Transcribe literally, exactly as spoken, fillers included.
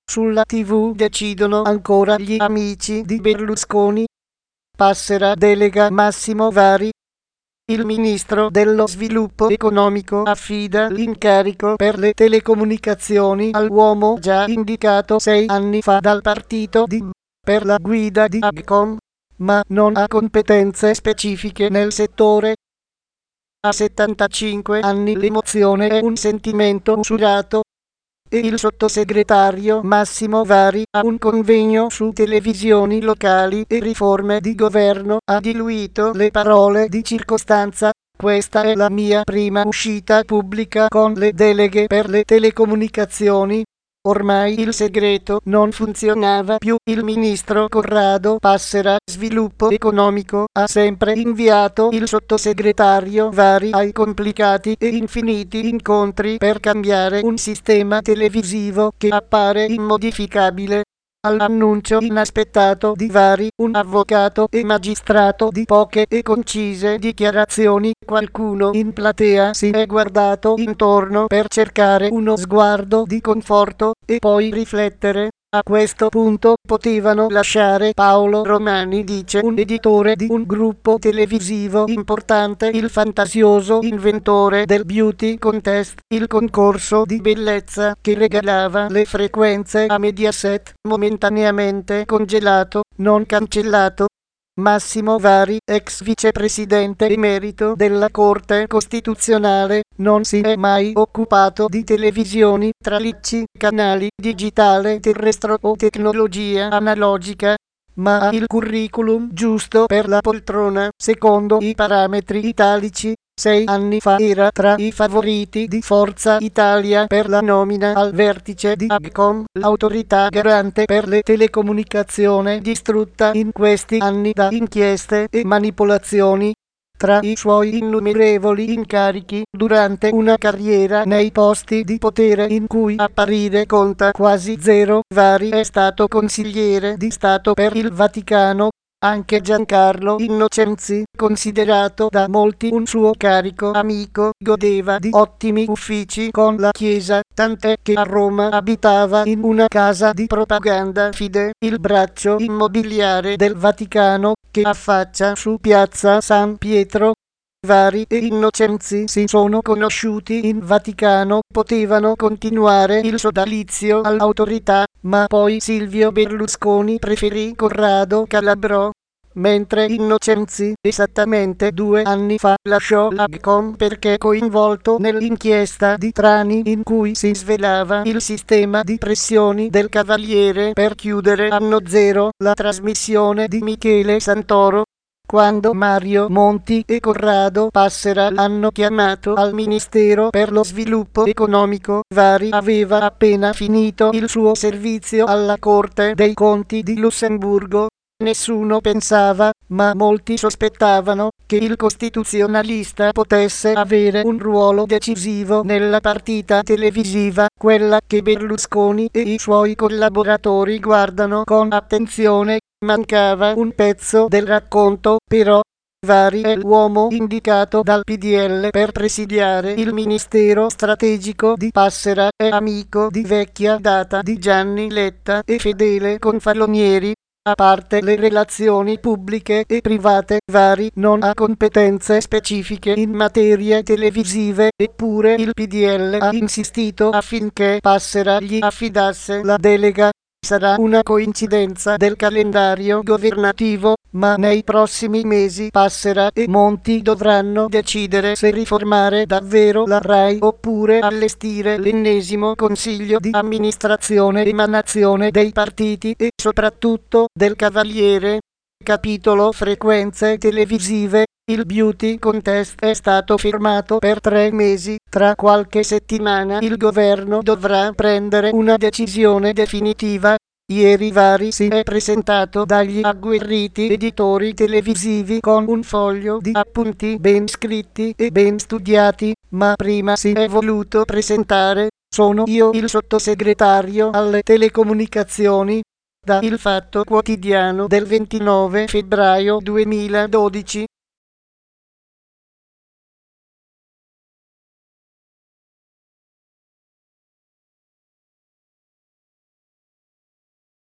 Sulla tivù decidono ancora gli amici di Berlusconi. Passerà delega Massimo Vari. Il ministro dello sviluppo economico affida l'incarico per le telecomunicazioni all'uomo già indicato sei anni fa dal partito di per la guida di Agcom, ma non ha competenze specifiche nel settore. A settantacinque anni l'emozione è un sentimento usurato e il sottosegretario Massimo Vari a un convegno su televisioni locali e riforme di governo ha diluito le parole di circostanza. Questa è la mia prima uscita pubblica con le deleghe per le telecomunicazioni. Ormai il segreto non funzionava più. Il ministro Corrado Passera, sviluppo economico, ha sempre inviato il sottosegretario Vari ai complicati e infiniti incontri per cambiare un sistema televisivo che appare immodificabile. All'annuncio inaspettato di Vari, un avvocato e magistrato di poche e concise dichiarazioni, qualcuno in platea si è guardato intorno per cercare uno sguardo di conforto e poi riflettere. A questo punto potevano lasciare Paolo Romani, dice un editore di un gruppo televisivo importante, il fantasioso inventore del beauty contest, il concorso di bellezza che regalava le frequenze a Mediaset, momentaneamente congelato, non cancellato. Massimo Vari, ex vicepresidente emerito della Corte Costituzionale, non si è mai occupato di televisioni, tralicci, canali, digitale terrestre o tecnologia analogica, ma ha il curriculum giusto per la poltrona, secondo i parametri italici. Sei anni fa era tra i favoriti di Forza Italia per la nomina al vertice di Agcom, l'autorità garante per le telecomunicazioni distrutta in questi anni da inchieste e manipolazioni. Tra i suoi innumerevoli incarichi durante una carriera nei posti di potere in cui apparire conta quasi zero, Vari è stato consigliere di Stato per il Vaticano. Anche Giancarlo Innocenzi, considerato da molti un suo carico amico, godeva di ottimi uffici con la Chiesa, tant'è che a Roma abitava in una casa di propaganda fide, il braccio immobiliare del Vaticano, che affaccia su piazza San Pietro. Vari e Innocenzi si sono conosciuti in Vaticano, potevano continuare il sodalizio all'autorità, ma poi Silvio Berlusconi preferì Corrado Calabrò, mentre Innocenzi, esattamente due anni fa, lasciò l'Agcom perché coinvolto nell'inchiesta di Trani in cui si svelava il sistema di pressioni del Cavaliere per chiudere Anno Zero, la trasmissione di Michele Santoro. Quando Mario Monti e Corrado Passera l'hanno chiamato al Ministero per lo sviluppo economico, Vari aveva appena finito il suo servizio alla Corte dei Conti di Lussemburgo. Nessuno pensava, ma molti sospettavano, che il costituzionalista potesse avere un ruolo decisivo nella partita televisiva, quella che Berlusconi e i suoi collaboratori guardano con attenzione. Mancava un pezzo del racconto, però. Vari è l'uomo indicato dal P D L per presidiare il ministero strategico di Passera, è amico di vecchia data di Gianni Letta e fedele confalonieri. A parte le relazioni pubbliche e private, Vari non ha competenze specifiche in materie televisive, eppure il P D L ha insistito affinché Passera gli affidasse la delega. Sarà una coincidenza del calendario governativo, ma nei prossimi mesi Passera e Monti dovranno decidere se riformare davvero la RAI oppure allestire l'ennesimo consiglio di amministrazione emanazione dei partiti e soprattutto del Cavaliere. Capitolo frequenze televisive. Il beauty contest è stato firmato per tre mesi. Tra qualche settimana il governo dovrà prendere una decisione definitiva. Ieri Vari si è presentato dagli agguerriti editori televisivi con un foglio di appunti ben scritti e ben studiati, ma prima si è voluto presentare: sono io il sottosegretario alle telecomunicazioni. Da Il Fatto Quotidiano del ventinove febbraio duemiladodici.